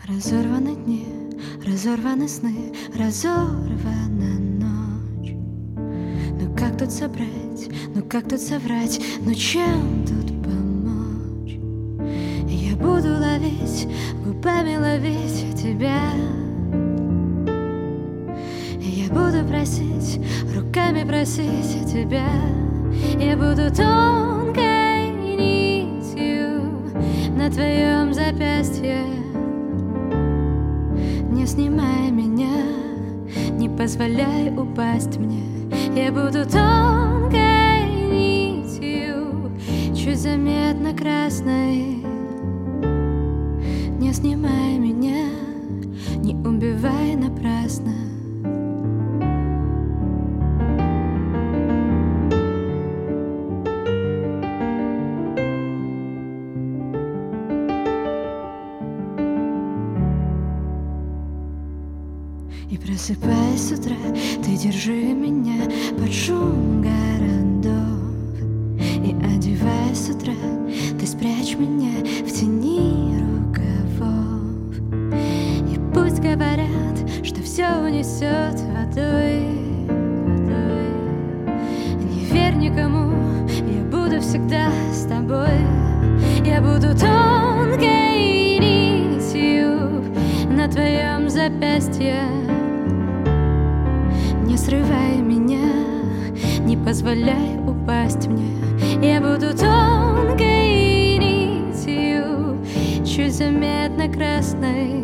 Разорваны дни, разорваны сны, разорвана ночь. Ну как тут собрать, ну как тут соврать, ну чем тут помочь? Я буду ловить, губами ловить тебя. Я буду просить, руками просить тебя. Я буду тонкой нитью на твоем запястье. Не снимай меня, не позволяй упасть мне. Я буду тонкой нитью, чуть заметно красной. Не снимай меня, не убивай напрасно. И просыпаясь с утра, ты держи меня под шум городов. И одеваясь с утра, ты спрячь меня в тени рукавов. И пусть говорят, что все унесет водой, не верь никому, я буду всегда с тобой. Я буду тонкой нитью на твоем запястье. Не срывай меня, не позволяй упасть мне. Я буду тонкой нитью, чуть заметно красной.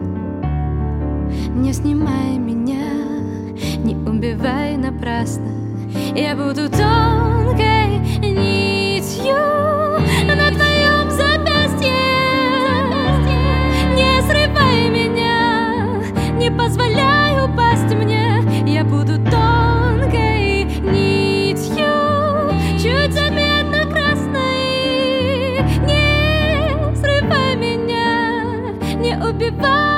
Не снимай меня, не убивай напрасно. Я буду тонкой нитью на твоем запястье. Не срывай меня, не позволяй упасть мне. Я буду тонкой нитью, чуть заметно красной. Не срывай меня, не убивай.